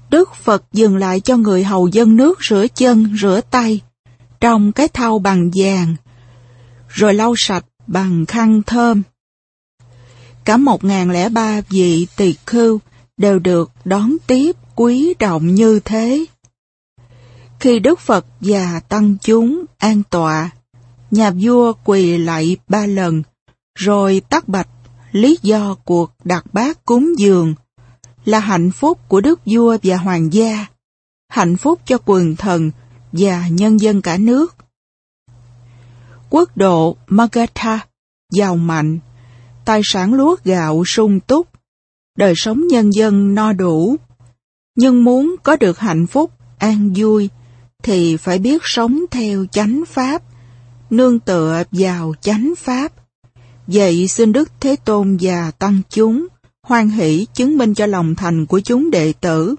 Đức Phật dừng lại cho người hầu dâng nước rửa chân, rửa tay trong cái thau bằng vàng, rồi lau sạch bằng khăn thơm. Cả 1003 vị tỳ khưu đều được đón tiếp quý trọng như thế. Khi Đức Phật và tăng chúng an tọa, nhà vua quỳ lạy 3 lần, rồi tắc bạch lý do cuộc đặt bát cúng dường là hạnh phúc của đức vua và hoàng gia, hạnh phúc cho quần thần và nhân dân cả nước. Quốc độ Magadha giàu mạnh, tài sản lúa gạo sung túc, đời sống nhân dân no đủ. Nhưng muốn có được hạnh phúc, an vui, thì phải biết sống theo chánh pháp, nương tựa vào chánh pháp. Vậy xin Đức Thế Tôn và tăng chúng hoan hỷ chứng minh cho lòng thành của chúng đệ tử.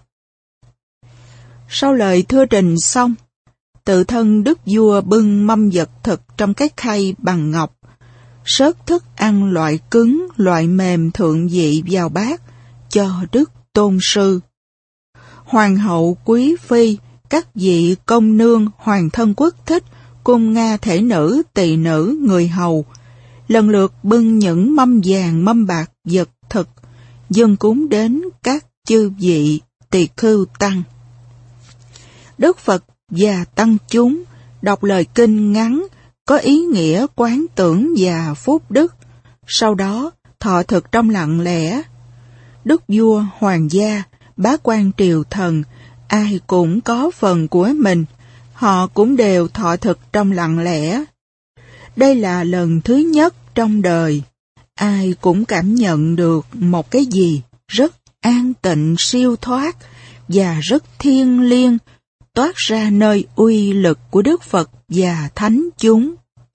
Sau lời thưa trình xong, tự thân đức vua bưng mâm vật thực trong cái khay bằng ngọc, sớt thức ăn loại cứng, loại mềm thượng vị vào bát cho Đức Tôn Sư. Hoàng hậu, quý phi, các vị công nương, hoàng thân quốc thích, cung nga thể nữ, tỳ nữ, người hầu, lần lượt bưng những mâm vàng, mâm bạc, vật thực, dâng cúng đến các chư vị tỳ khưu tăng. Đức Phật và tăng chúng đọc lời kinh ngắn có ý nghĩa quán tưởng và phúc đức, sau đó thọ thực trong lặng lẽ. Đức vua, hoàng gia, bá quan triều thần, ai cũng có phần của mình, họ cũng đều thọ thực trong lặng lẽ. Đây là lần thứ nhất trong đời, ai cũng cảm nhận được một cái gì rất an tịnh siêu thoát và rất thiêng liêng toát ra nơi uy lực của Đức Phật và thánh chúng.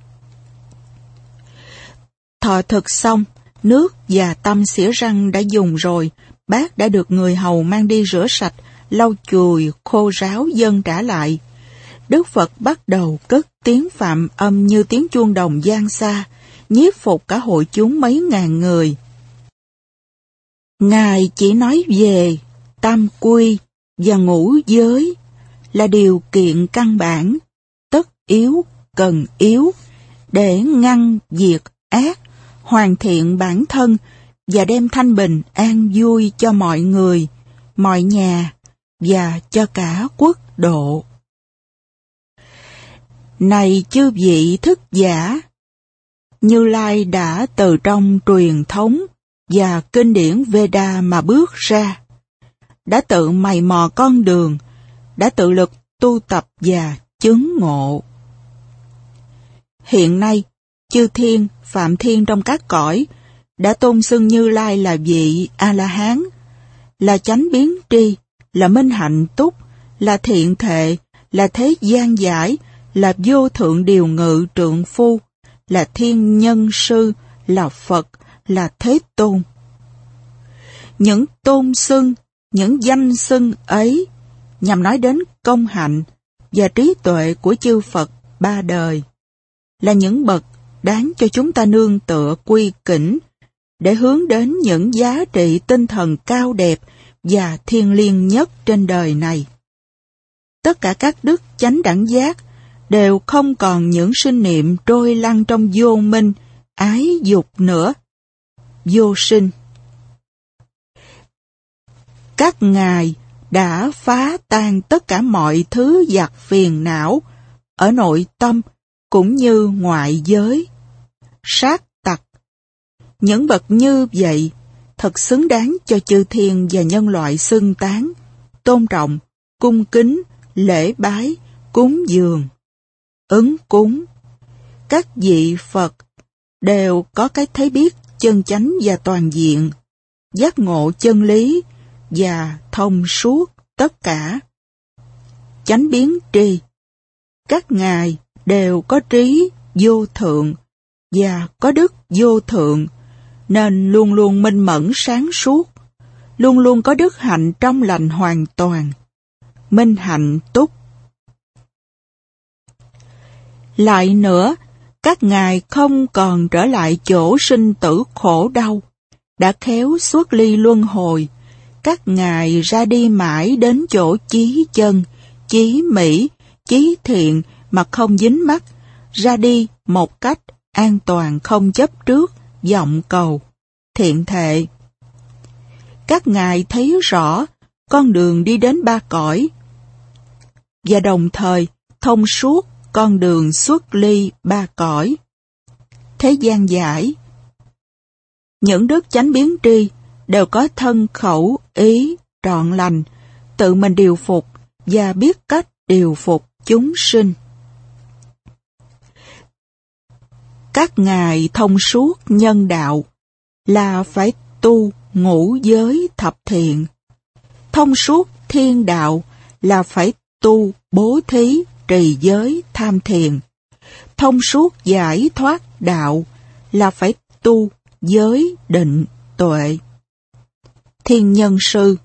Thọ thực xong, nước và tăm xỉa răng đã dùng rồi, bát đã được người hầu mang đi rửa sạch, lau chùi, khô ráo dâng trả lại. Đức Phật bắt đầu cất tiếng phạm âm như tiếng chuông đồng vang xa, nhiếp phục cả hội chúng mấy ngàn người. Ngài chỉ nói về tam quy và ngũ giới là điều kiện căn bản, tất yếu, cần yếu, để ngăn diệt ác, hoàn thiện bản thân và đem thanh bình an vui cho mọi người, mọi nhà và cho cả quốc độ. Này chư vị thức giả, Như Lai đã từ trong truyền thống và kinh điển Veda mà bước ra, đã tự mày mò con đường, đã tự lực tu tập và chứng ngộ. Hiện nay, chư thiên, phạm thiên trong các cõi đã tôn xưng Như Lai là vị A-la-hán, là chánh biến tri, là minh hạnh túc, là thiện thệ, là thế gian giải, là vô thượng điều ngự trượng phu, là thiên nhân sư, là Phật, là Thế Tôn. Những tôn xưng, những danh xưng ấy nhằm nói đến công hạnh và trí tuệ của chư Phật ba đời, là những bậc đáng cho chúng ta nương tựa quy kính để hướng đến những giá trị tinh thần cao đẹp và thiêng liêng nhất trên đời này. Tất cả các đức chánh đẳng giác đều không còn những sinh niệm trôi lăn trong vô minh, ái dục nữa. Vô sinh. Các ngài đã phá tan tất cả mọi thứ giặc phiền não ở nội tâm cũng như ngoại giới. Sát tặc. Những bậc như vậy thật xứng đáng cho chư thiên và nhân loại xưng tán, tôn trọng, cung kính, lễ bái, cúng dường, ứng cúng. Các vị Phật đều có cái thấy biết chân chánh và toàn diện, giác ngộ chân lý và thông suốt tất cả. Chánh biến tri. Các ngài đều có trí vô thượng và có đức vô thượng, nên luôn luôn minh mẫn sáng suốt, luôn luôn có đức hạnh trong lành hoàn toàn, minh hạnh túc. Lại nữa, các ngài không còn trở lại chỗ sinh tử khổ đau, đã khéo xuất ly luân hồi, các ngài ra đi mãi đến chỗ chí chân, chí mỹ, chí thiện mà không dính mắc, ra đi một cách an toàn không chấp trước, vọng cầu, thiện thệ. Các ngài thấy rõ con đường đi đến ba cõi, và đồng thời thông suốt con đường xuất ly ba cõi. Thế gian giải, những đức chánh biến tri đều có thân khẩu ý trọn lành, tự mình điều phục và biết cách điều phục chúng sinh. Các ngài thông suốt nhân đạo là phải tu ngũ giới thập thiện. Thông suốt thiên đạo là phải tu bố thí trì giới tham thiền. Thông suốt giải thoát đạo là phải tu giới định tuệ. Thiên Nhân Sư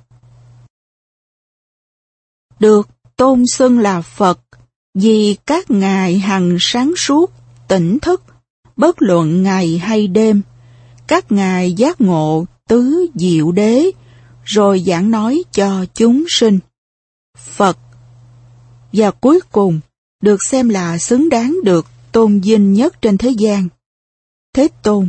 được tôn xưng là Phật vì các ngài hằng sáng suốt, tỉnh thức, bất luận ngày hay đêm. Các ngài giác ngộ tứ diệu đế, rồi giảng nói cho chúng sinh. Phật, và cuối cùng được xem là xứng đáng được tôn vinh nhất trên thế gian. Thế Tôn.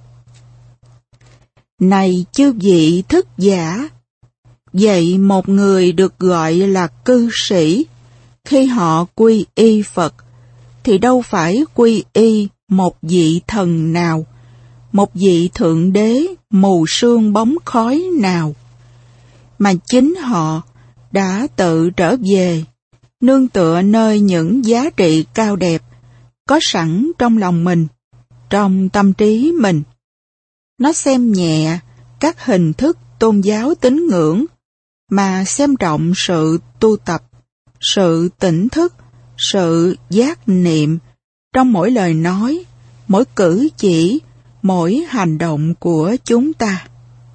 Này chư vị thức giả, vậy một người được gọi là cư sĩ, khi họ quy y Phật, thì đâu phải quy y một vị thần nào, một vị thượng đế mù sương bóng khói nào, mà chính họ đã tự trở về, nương tựa nơi những giá trị cao đẹp, có sẵn trong lòng mình, trong tâm trí mình. Nó xem nhẹ các hình thức tôn giáo tín ngưỡng, mà xem trọng sự tu tập, sự tỉnh thức, sự giác niệm trong mỗi lời nói, mỗi cử chỉ, mỗi hành động của chúng ta.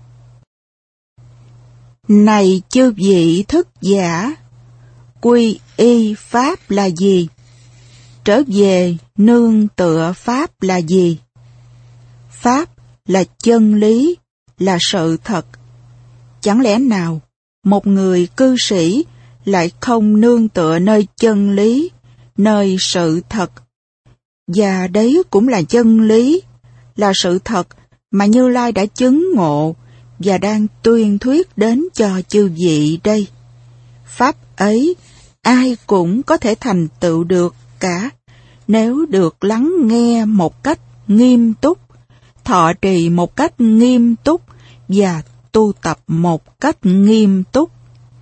Này chư vị thức giả, quy y Pháp là gì? Trở về nương tựa Pháp là gì? Pháp là chân lý, là sự thật. Chẳng lẽ nào một người cư sĩ lại không nương tựa nơi chân lý, nơi sự thật? Và đấy cũng là chân lý, là sự thật mà Như Lai đã chứng ngộ và đang tuyên thuyết đến cho chư vị đây. Pháp ấy ai cũng có thể thành tựu được cả, nếu được lắng nghe một cách nghiêm túc, thọ trì một cách nghiêm túc và tu tập một cách nghiêm túc.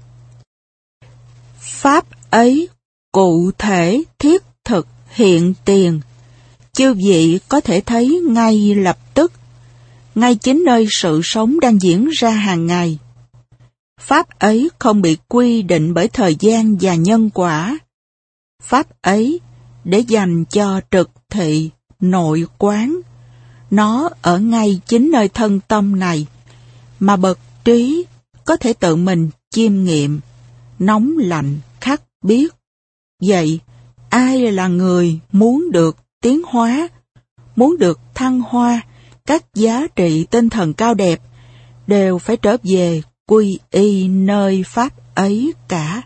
Pháp ấy cụ thể thiết thực hiện tiền, chư vị có thể thấy ngay lập tức, ngay chính nơi sự sống đang diễn ra hàng ngày. Pháp ấy không bị quy định bởi thời gian và nhân quả. Pháp ấy để dành cho trực thị, nội quán. Nó ở ngay chính nơi thân tâm này, mà bậc trí có thể tự mình chiêm nghiệm, nóng lạnh khắc biết. Vậy, ai là người muốn được tiến hóa, muốn được thăng hoa các giá trị tinh thần cao đẹp, đều phải trở về quy y nơi Pháp ấy cả.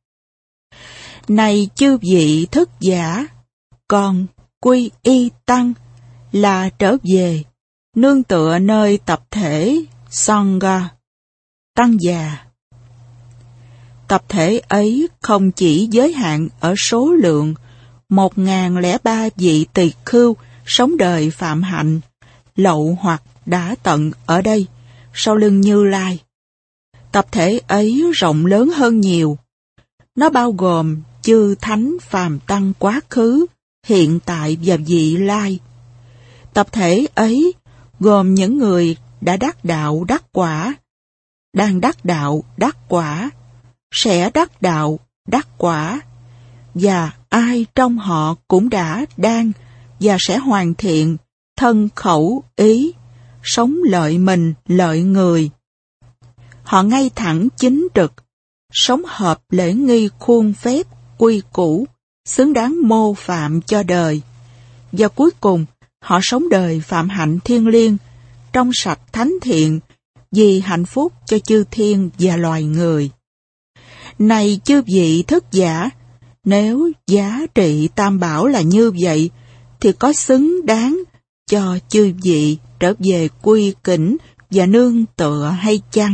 Này chư vị thức giả, còn quy y Tăng là trở về nương tựa nơi tập thể Sangha, Tăng già. Tập thể ấy không chỉ giới hạn ở số lượng 1003 vị tỳ khưu sống đời phạm hạnh, lậu hoặc đã tận ở đây, sau lưng Như Lai. Tập thể ấy rộng lớn hơn nhiều. Nó bao gồm chư thánh phàm tăng quá khứ, hiện tại và vị lai. Tập thể ấy gồm những người đã đắc đạo đắc quả, đang đắc đạo đắc quả, sẽ đắc đạo đắc quả, và ai trong họ cũng đã đang và sẽ hoàn thiện thân khẩu ý, sống lợi mình lợi người. Họ ngay thẳng chính trực, sống hợp lễ nghi khuôn phép quy củ, xứng đáng mô phạm cho đời. Và cuối cùng, họ sống đời phạm hạnh thiêng liêng, trong sạch thánh thiện, vì hạnh phúc cho chư thiên và loài người. Này chư vị thức giả, nếu giá trị tam bảo là như vậy, thì có xứng đáng cho chư vị trở về quy kính và nương tựa hay chăng?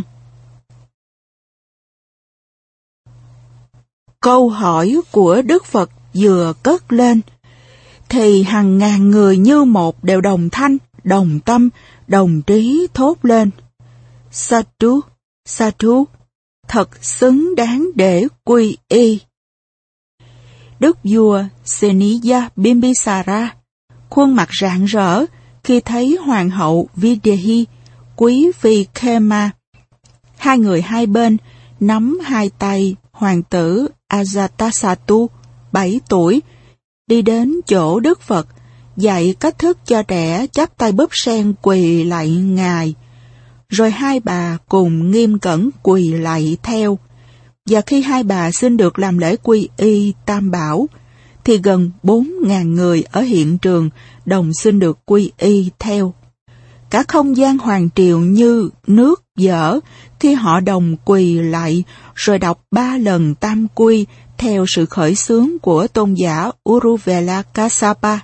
Câu hỏi của Đức Phật vừa cất lên, thì hàng ngàn người như một đều đồng thanh, đồng tâm, đồng trí thốt lên: Sadhu, Sadhu, thật xứng đáng để quy y. Đức vua Seniya Bimbisara khuôn mặt rạng rỡ khi thấy hoàng hậu Videhi, quý phi Khema, hai người hai bên nắm hai tay hoàng tử Ajatasattu, 7 tuổi, đi đến chỗ Đức Phật, dạy cách thức cho trẻ chắp tay búp sen quỳ lạy Ngài. Rồi hai bà cùng nghiêm cẩn quỳ lạy theo. Và khi hai bà xin được làm lễ quy y tam bảo, thì gần 4.000 người ở hiện trường đồng xin được quy y theo. Cả không gian hoàng triều như nước vỡ khi họ đồng quỳ lạy rồi đọc 3 lần tam quy theo sự khởi xướng của tôn giả Uruvela Kassapa.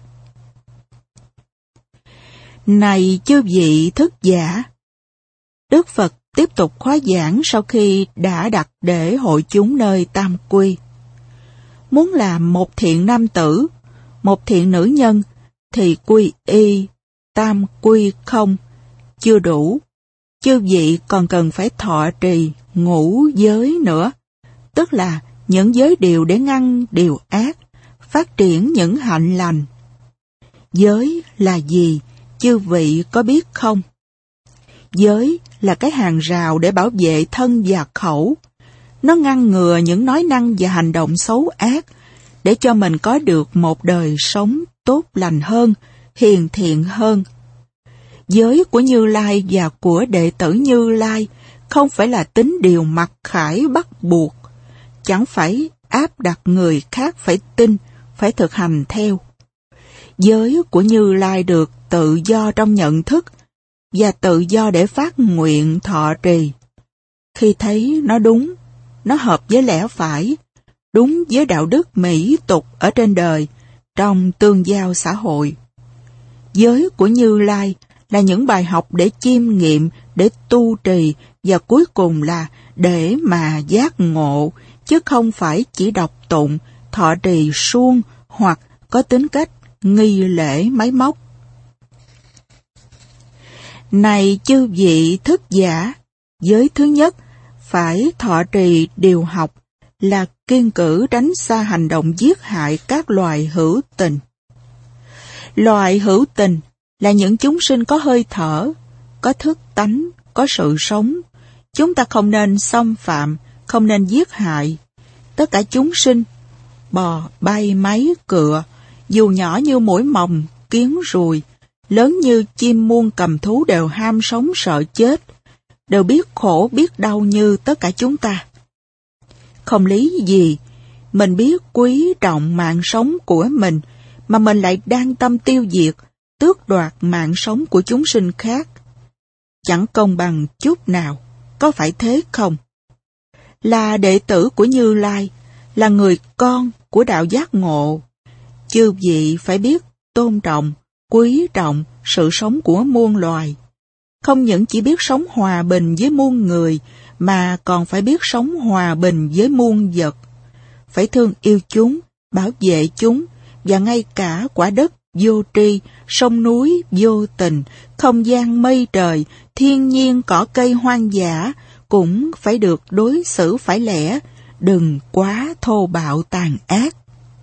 Này chư vị thức giả, Đức Phật tiếp tục khóa giảng sau khi đã đặt để hội chúng nơi tam quy. Muốn làm một thiện nam tử, một thiện nữ nhân, thì quy y tam quy không chưa đủ. Chư vị còn cần phải thọ trì ngũ giới nữa, tức là những giới điều để ngăn điều ác, phát triển những hạnh lành. Giới là gì, chư vị có biết không? Giới là cái hàng rào để bảo vệ thân và khẩu. Nó ngăn ngừa những nói năng và hành động xấu ác, để cho mình có được một đời sống tốt lành hơn, hiền thiện hơn. Giới của Như Lai và của đệ tử Như Lai không phải là tính điều mặc khải bắt buộc, chẳng phải áp đặt người khác phải tin, phải thực hành theo. Giới của Như Lai được tự do trong nhận thức và tự do để phát nguyện thọ trì. Khi thấy nó đúng, nó hợp với lẽ phải, đúng với đạo đức mỹ tục ở trên đời, trong tương giao xã hội. Giới của Như Lai là những bài học để chiêm nghiệm, để tu trì và cuối cùng là để mà giác ngộ, chứ không phải chỉ đọc tụng, thọ trì suông hoặc có tính cách nghi lễ máy móc. Này chư vị thức giả, giới thứ nhất phải thọ trì điều học là kiêng cữ tránh xa hành động giết hại các loài hữu tình. Loài hữu tình là những chúng sinh có hơi thở, có thức tánh, có sự sống. Chúng ta không nên xâm phạm, không nên giết hại. Tất cả chúng sinh, bò, bay, máy, cựa, dù nhỏ như muỗi mồng, kiến ruồi, lớn như chim muôn cầm thú đều ham sống sợ chết, đều biết khổ biết đau như tất cả chúng ta. Không lý gì, mình biết quý trọng mạng sống của mình, mà mình lại đang tâm tiêu diệt, tước đoạt mạng sống của chúng sinh khác. Chẳng công bằng chút nào, có phải thế không? Là đệ tử của Như Lai, là người con của đạo giác ngộ, chư vị phải biết tôn trọng, quý trọng sự sống của muôn loài. Không những chỉ biết sống hòa bình với muôn người, mà còn phải biết sống hòa bình với muôn vật. Phải thương yêu chúng, bảo vệ chúng, và ngay cả quả đất vô tri, sông núi vô tình, không gian mây trời, thiên nhiên cỏ cây hoang dã, cũng phải được đối xử phải lẽ, đừng quá thô bạo tàn ác.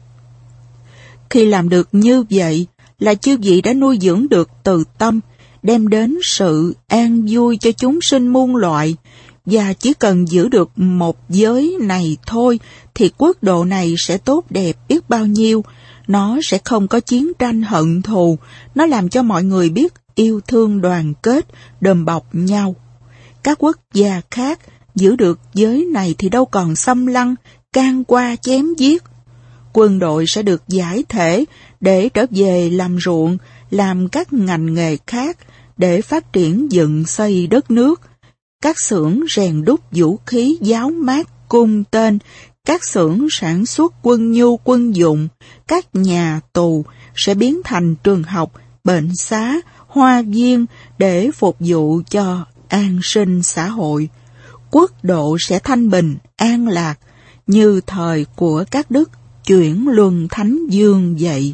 Khi làm được như vậy, là chư vị đã nuôi dưỡng được từ tâm, đem đến sự an vui cho chúng sinh muôn loại, và chỉ cần giữ được một giới này thôi, thì quốc độ này sẽ tốt đẹp biết bao nhiêu. Nó sẽ không có chiến tranh hận thù, nó làm cho mọi người biết yêu thương đoàn kết, đùm bọc nhau. Các quốc gia khác giữ được giới này thì đâu còn xâm lăng, can qua chém giết. Quân đội sẽ được giải thể để trở về làm ruộng, làm các ngành nghề khác để phát triển dựng xây đất nước. các xưởng rèn đúc vũ khí giáo mát cung tên, các xưởng sản xuất quân nhu quân dụng, các nhà tù sẽ biến thành trường học, bệnh xá, hoa viên để phục vụ cho an sinh xã hội. Quốc độ sẽ thanh bình, an lạc, như thời của các đức chuyển luân thánh dương vậy.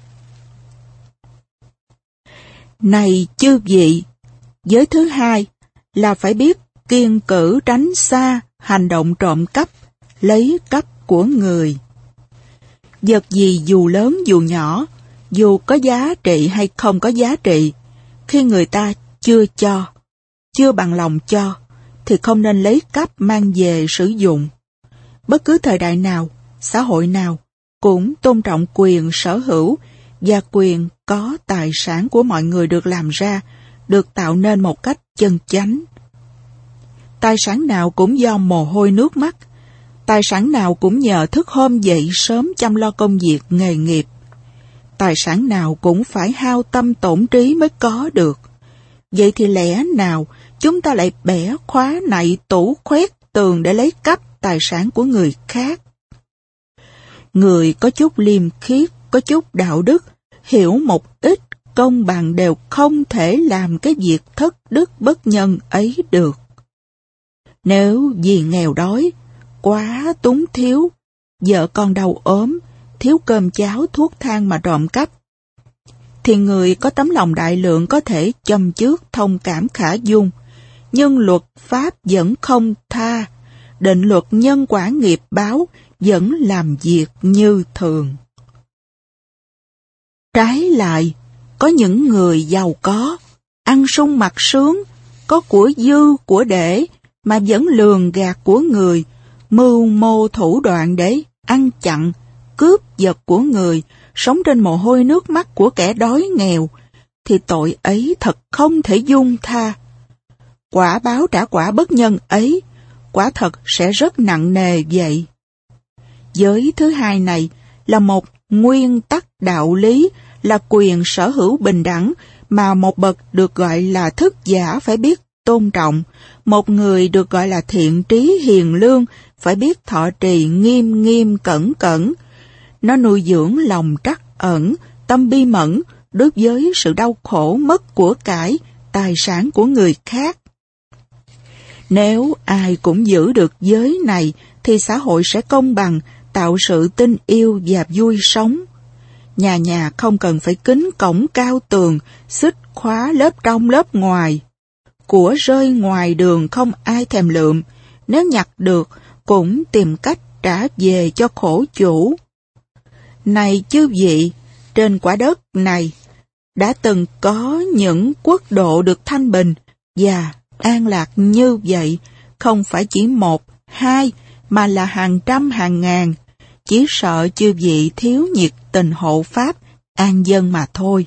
Này chư vị, giới thứ hai là phải biết kiêng cữ tránh xa hành động trộm cắp, lấy cắp của người. Vật gì dù lớn dù nhỏ, dù có giá trị hay không có giá trị, khi người ta chưa cho, chưa bằng lòng cho, thì không nên lấy cắp mang về sử dụng. Bất cứ thời đại nào, xã hội nào cũng tôn trọng quyền sở hữu và quyền có tài sản của mọi người được làm ra, được tạo nên một cách chân chánh. Tài sản nào cũng do mồ hôi nước mắt, tài sản nào cũng nhờ thức hôm dậy sớm chăm lo công việc nghề nghiệp. Tài sản nào cũng phải hao tâm tổn trí mới có được. Vậy thì lẽ nào chúng ta lại bẻ khóa nạy tủ khoét tường để lấy cắp tài sản của người khác? Người có chút liêm khiết, có chút đạo đức, hiểu một ít công bằng đều không thể làm cái việc thất đức bất nhân ấy được. Nếu vì nghèo đói, quá túng thiếu, vợ con đau ốm, thiếu cơm cháo thuốc thang mà trộm cắp, thì người có tấm lòng đại lượng có thể châm chước thông cảm khả dung, nhưng luật pháp vẫn không tha, định luật nhân quả nghiệp báo vẫn làm việc như thường. Trái lại, có những người giàu có, ăn sung mặc sướng, có của dư của để mà vẫn lường gạt của người, mưu mô thủ đoạn để ăn chặn, cướp vật của người, sống trên mồ hôi nước mắt của kẻ đói nghèo, thì tội ấy thật không thể dung tha. Quả báo trả quả bất nhân ấy, quả thật sẽ rất nặng nề vậy. Giới thứ hai này là một nguyên tắc đạo lý, là quyền sở hữu bình đẳng mà một bậc được gọi là thức giả phải biết tôn trọng, một người được gọi là thiện trí hiền lương phải biết thọ trì nghiêm nghiêm cẩn cẩn. Nó nuôi dưỡng lòng trắc ẩn, tâm bi mẫn đối với sự đau khổ mất của cải, tài sản của người khác. Nếu ai cũng giữ được giới này thì xã hội sẽ công bằng, tạo sự tin yêu và vui sống. Nhà nhà không cần phải kính cổng cao tường, xích khóa lớp trong lớp ngoài. Của rơi ngoài đường không ai thèm lượm, nếu nhặt được cũng tìm cách trả về cho khổ chủ. Này chư vị, trên quả đất này đã từng có những quốc độ được thanh bình và an lạc như vậy, không phải chỉ một, hai, mà là hàng trăm hàng ngàn. Chỉ sợ chư vị thiếu nhiệt tình hộ pháp, an dân mà thôi.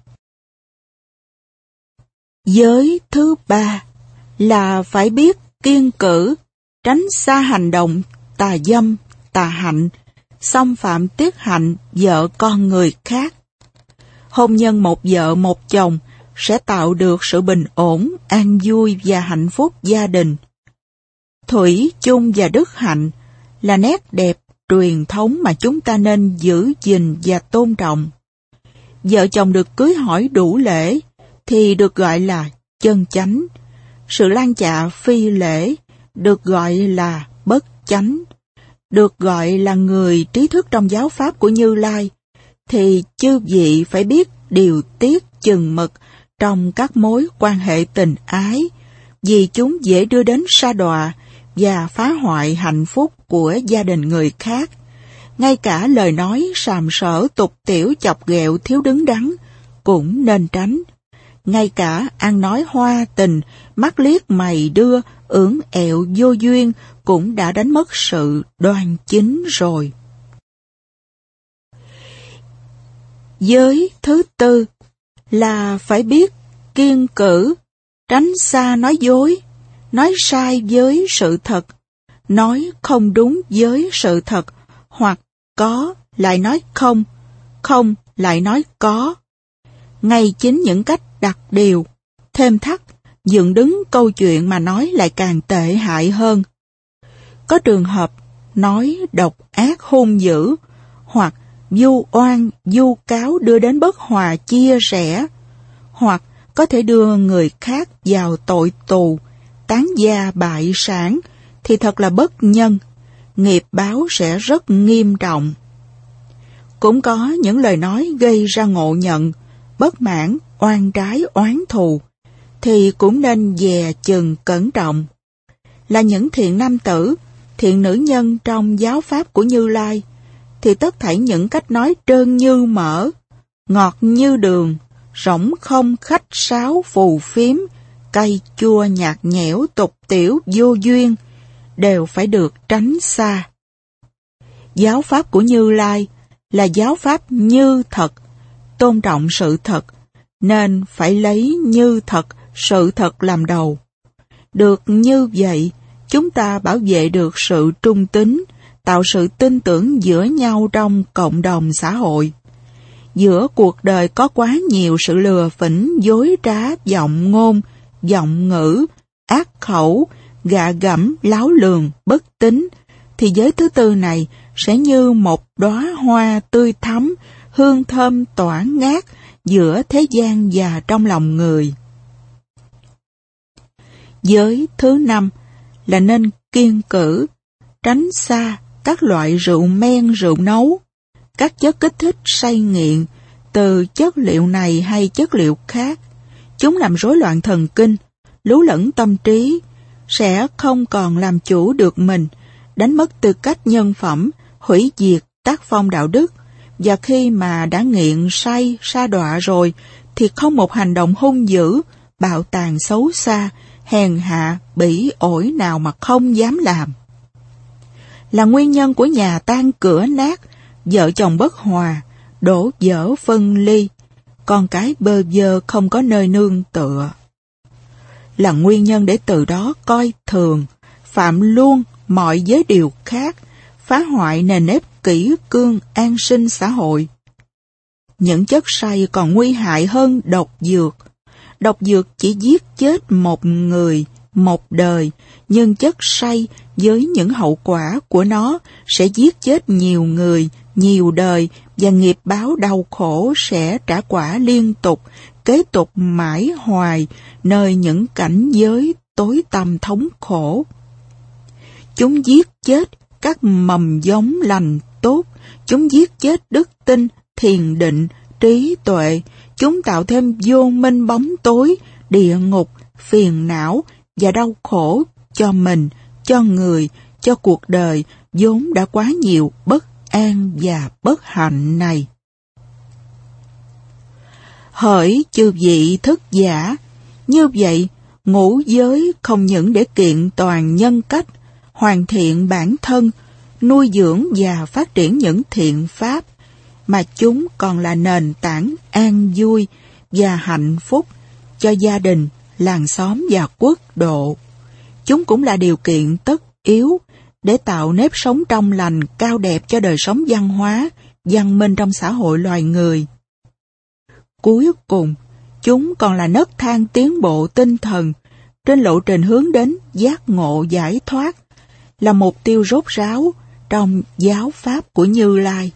Giới thứ ba là phải biết kiêng cữ, tránh xa hành động tà dâm, tà hạnh, xâm phạm tiết hạnh vợ con người khác. Hôn nhân một vợ một chồng sẽ tạo được sự bình ổn, an vui và hạnh phúc gia đình. Thủy chung và đức hạnh là nét đẹp truyền thống mà chúng ta nên giữ gìn và tôn trọng. Vợ chồng được cưới hỏi đủ lễ thì được gọi là chân chánh. Sự lan chạ phi lễ được gọi là bất chánh. Được gọi là người trí thức trong giáo pháp của Như Lai, thì chư vị phải biết điều tiết chừng mực trong các mối quan hệ tình ái, vì chúng dễ đưa đến sa đọa và phá hoại hạnh phúc của gia đình người khác. Ngay cả lời nói sàm sỡ tục tiểu chọc ghẹo thiếu đứng đắn cũng nên tránh. Ngay cả ăn nói hoa tình, mắt liếc mày đưa, ưỡn ẹo vô duyên cũng đã đánh mất sự đoan chính rồi. Giới thứ tư là phải biết kiêng cữ, tránh xa nói dối, nói sai với sự thật, nói không đúng với sự thật, hoặc có lại nói không, không lại nói có. Ngay chính những cách đặt điều, thêm thắt dựng đứng câu chuyện mà nói lại càng tệ hại hơn. Có trường hợp nói độc ác hung dữ, hoặc vu oan, vu cáo đưa đến bất hòa chia rẽ, hoặc có thể đưa người khác vào tội tù, tán gia bại sản, thì thật là bất nhân, nghiệp báo sẽ rất nghiêm trọng. Cũng có những lời nói gây ra ngộ nhận, bất mãn, oan trái, oán thù, thì cũng nên dè chừng cẩn trọng. Là những thiện nam tử, thiện nữ nhân trong giáo pháp của Như Lai, thì tất thảy những cách nói trơn như mỡ, ngọt như đường, rỗng không khách sáo phù phiếm, cay chua nhạt nhẽo tục tiểu vô duyên, đều phải được tránh xa. Giáo pháp của Như Lai là giáo pháp như thật, tôn trọng sự thật, nên phải lấy như thật, sự thật làm đầu. Được như vậy, chúng ta bảo vệ được sự trung tín, tạo sự tin tưởng giữa nhau trong cộng đồng xã hội. Giữa cuộc đời có quá nhiều sự lừa phỉnh, dối trá, vọng ngôn, vọng ngữ, ác khẩu, gạ gẫm, láo lường, bất tín, thì giới thứ tư này sẽ như một đóa hoa tươi thắm, hương thơm tỏa ngát giữa thế gian và trong lòng người. Giới thứ năm là nên kiêng cữ, tránh xa các loại rượu men, rượu nấu, các chất kích thích say nghiện, từ chất liệu này hay chất liệu khác. Chúng làm rối loạn thần kinh, lú lẫn tâm trí, sẽ không còn làm chủ được mình, đánh mất tư cách nhân phẩm, hủy diệt tác phong đạo đức, và khi mà đã nghiện say, sa đọa rồi, thì không một hành động hung dữ, bạo tàn xấu xa, hèn hạ, bỉ ổi nào mà không dám làm. Là nguyên nhân của nhà tan cửa nát, vợ chồng bất hòa, đổ vỡ phân ly, con cái bơ vơ không có nơi nương tựa. Là nguyên nhân để từ đó coi thường, phạm luôn mọi giới điều khác, phá hoại nền nếp kỷ cương an sinh xã hội. Những chất say còn nguy hại hơn độc dược. Độc dược chỉ giết chết một người, một đời, nhưng chất say với những hậu quả của nó sẽ giết chết nhiều người, nhiều đời, và nghiệp báo đau khổ sẽ trả quả liên tục, kế tục mãi hoài, nơi những cảnh giới tối tăm thống khổ. Chúng giết chết các mầm giống lành tốt, chúng giết chết đức tin, thiền định, trí tuệ, chúng tạo thêm vô minh bóng tối, địa ngục, phiền não và đau khổ cho mình, cho người, cho cuộc đời vốn đã quá nhiều bất an và bất hạnh này. Hỡi chư vị thức giả, như vậy ngũ giới không những để kiện toàn nhân cách, hoàn thiện bản thân, nuôi dưỡng và phát triển những thiện pháp, mà chúng còn là nền tảng an vui và hạnh phúc cho gia đình, làng xóm và quốc độ. Chúng cũng là điều kiện tất yếu để tạo nếp sống trong lành cao đẹp cho đời sống văn hóa, văn minh trong xã hội loài người. Cuối cùng, chúng còn là nấc thang tiến bộ tinh thần trên lộ trình hướng đến giác ngộ giải thoát, là mục tiêu rốt ráo trong giáo pháp của Như Lai.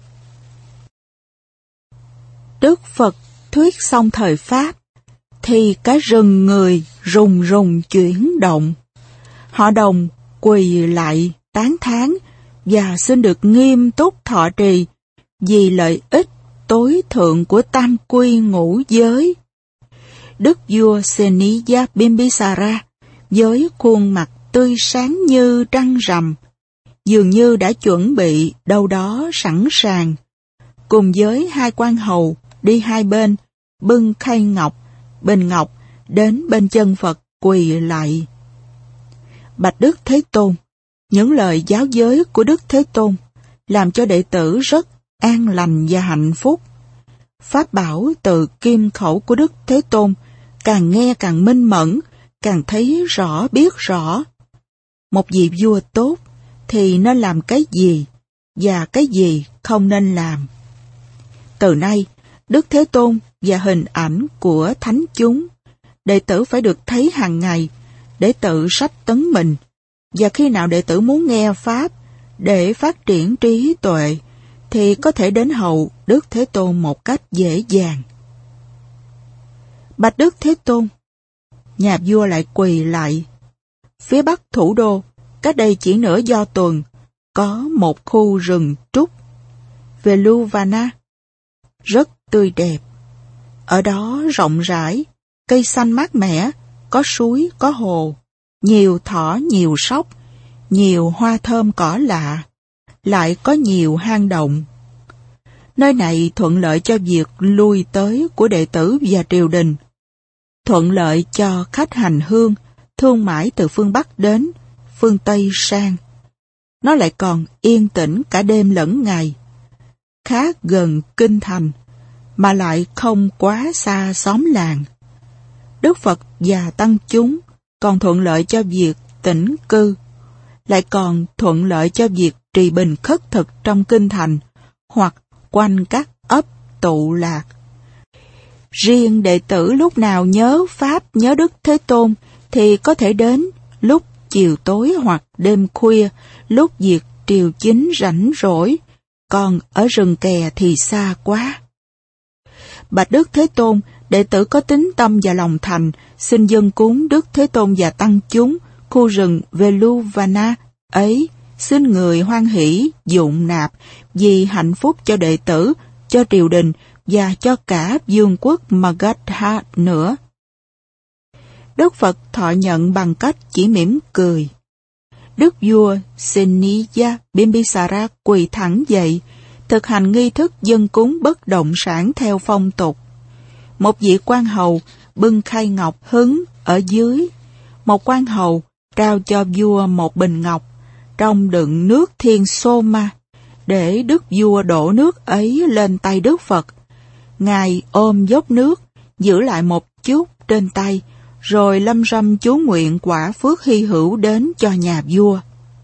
Đức Phật thuyết xong thời Pháp, thì cả rừng người rùng rùng chuyển động. Họ đồng quỳ lại tán thán và xin được nghiêm túc thọ trì vì lợi ích tối thượng của tam quy ngũ giới. Đức vua Seniya Bimbisara với khuôn mặt tươi sáng như trăng rằm, dường như đã chuẩn bị đâu đó sẵn sàng, cùng với hai quan hầu đi hai bên, bưng khay ngọc, bình ngọc đến bên chân Phật quỳ lạy. Bạch Đức Thế Tôn, những lời giáo giới của Đức Thế Tôn làm cho đệ tử rất an lành và hạnh phúc. Pháp bảo từ kim khẩu của Đức Thế Tôn càng nghe càng minh mẫn, càng thấy rõ biết rõ. Một vị vua tốt thì nên làm cái gì và cái gì không nên làm. Từ nay, Đức Thế Tôn và hình ảnh của thánh chúng đệ tử phải được thấy hàng ngày để tự sách tấn mình, và khi nào đệ tử muốn nghe Pháp để phát triển trí tuệ, thì có thể đến hầu Đức Thế Tôn một cách dễ dàng. Bạch Đức Thế Tôn, nhà vua lại quỳ lạy. Phía bắc thủ đô, cách đây chỉ nửa do tuần, có một khu rừng trúc, Veluvana, rất tươi đẹp. Ở đó rộng rãi, cây xanh mát mẻ, có suối, có hồ, nhiều thỏ, nhiều sóc, nhiều hoa thơm cỏ lạ, lại có nhiều hang động. Nơi này thuận lợi cho việc lui tới của đệ tử và triều đình, thuận lợi cho khách hành hương, thương mại từ phương Bắc đến, phương Tây sang. Nó lại còn yên tĩnh cả đêm lẫn ngày, khá gần kinh thành, mà lại không quá xa xóm làng. Đức Phật và tăng chúng còn thuận lợi cho việc tĩnh cư, lại còn thuận lợi cho việc trì bình khất thực trong kinh thành hoặc quanh các ấp tụ lạc. Riêng đệ tử lúc nào nhớ Pháp, nhớ Đức Thế Tôn thì có thể đến lúc chiều tối hoặc đêm khuya, lúc việc triều chính rảnh rỗi, còn ở rừng kè thì xa quá. Bạch Đức Thế Tôn, đệ tử có tín tâm và lòng thành, xin dâng cúng Đức Thế Tôn và tăng chúng, khu rừng Veluvana ấy, xin người hoan hỷ dụng nạp vì hạnh phúc cho đệ tử, cho triều đình và cho cả vương quốc Magadha nữa. Đức Phật thọ nhận bằng cách chỉ mỉm cười. Đức vua Seniya Bimbisara quỳ thẳng dậy, thực hành nghi thức dâng cúng bất động sản theo phong tục. Một vị quan hầu bưng khay ngọc hứng ở dưới. Một quan hầu trao cho vua một bình ngọc trong đựng nước thiên soma, để đức vua đổ nước ấy lên tay Đức Phật. Ngài ôm dốc nước, giữ lại một chút trên tay, rồi lâm râm chú nguyện quả phước hy hữu đến cho nhà vua.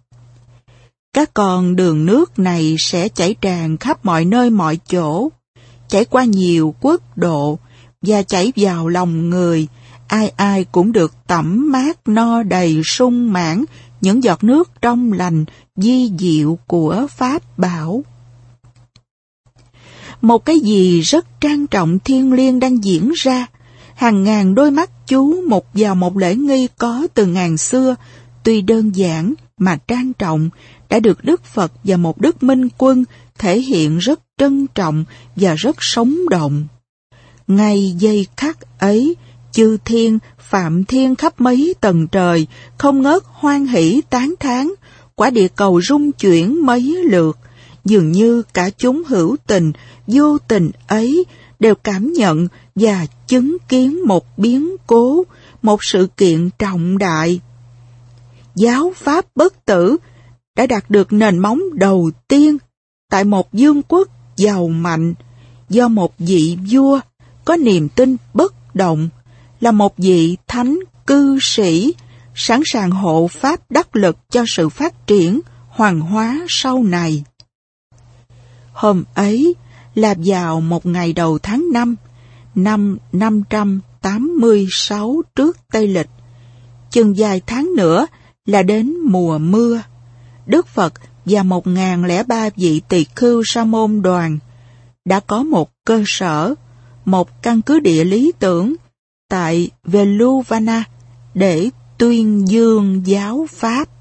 Các con đường nước này sẽ chảy tràn khắp mọi nơi mọi chỗ, chảy qua nhiều quốc độ và chảy vào lòng người. Ai ai cũng được tẩm mát no đầy sung mãn những giọt nước trong lành vi diệu của Pháp bảo. Một cái gì rất trang trọng thiêng liêng đang diễn ra. Hàng ngàn đôi mắt chú mục vào một lễ nghi có từ ngàn xưa, tuy đơn giản mà trang trọng, đã được Đức Phật và một Đức Minh Quân thể hiện rất trân trọng và rất sống động. Ngay giây khắc ấy, chư thiên, phạm thiên khắp mấy tầng trời không ngớt hoan hỷ tán thán, quả địa cầu rung chuyển mấy lượt, dường như cả chúng hữu tình, vô tình ấy đều cảm nhận và chứng kiến một biến cố, một sự kiện trọng đại. Giáo Pháp bất tử đã đạt được nền móng đầu tiên tại một vương quốc giàu mạnh, do một vị vua có niềm tin bất động, là một vị thánh cư sĩ sẵn sàng hộ Pháp đắc lực cho sự phát triển hoàng hóa sau này. Hôm ấy là vào một ngày đầu tháng 5, năm 586 trước Tây Lịch. Chừng vài tháng nữa là đến mùa mưa. Đức Phật và 1003 vị tỳ khưu sa môn đoàn đã có một cơ sở, một căn cứ địa lý tưởng tại Veluvana để tuyên dương giáo Pháp.